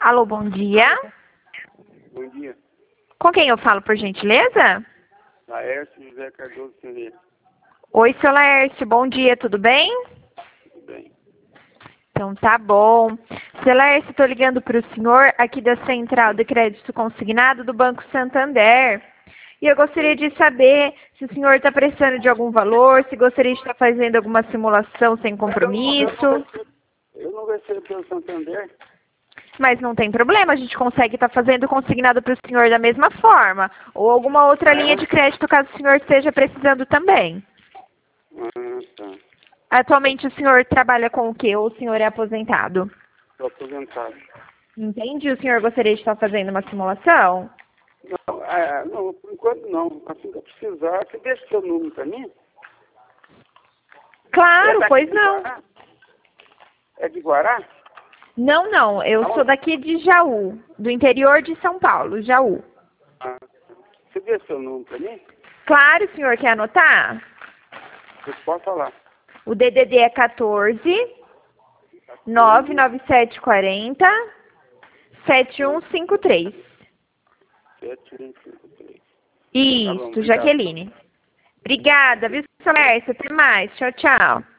Alô, bom dia. Bom dia. Com quem eu falo, por gentileza? Laércio José Cardoso Ferreira. Oi, seu Laércio, bom dia, tudo bem? Tudo bem? Então tá bom. Seu Laércio, estou ligando para o senhor aqui da Central de Crédito Consignado do Banco Santander. E eu gostaria de saber se o senhor está precisando de algum valor, se gostaria de estar fazendo alguma simulação sem compromisso. Eu não recebo pelo Santander. Mas não tem problema, a gente consegue estar fazendo consignado para o senhor da mesma forma. Ou alguma outra linha de crédito, caso o senhor esteja precisando também. Tá. Atualmente o senhor trabalha com o quê? Ou o senhor é aposentado? Estou aposentado. Entendi. O senhor gostaria de estar fazendo uma simulação? Não, por enquanto não. Assim que eu precisar, você deixa o seu número para mim? Claro, daqui pois de não. Guará? É de Guará? Não, não. Eu Aonde? sou daqui de Jaú, do interior de São Paulo, Jaú. Você deixa o seu número para mim? Claro, o senhor quer anotar? Você pode falar. O DDD é 14 99740 7153. 7153. Tá bom, Isso, obrigado. Jaqueline. Obrigada, viu, Solércio? Até mais. Tchau, tchau.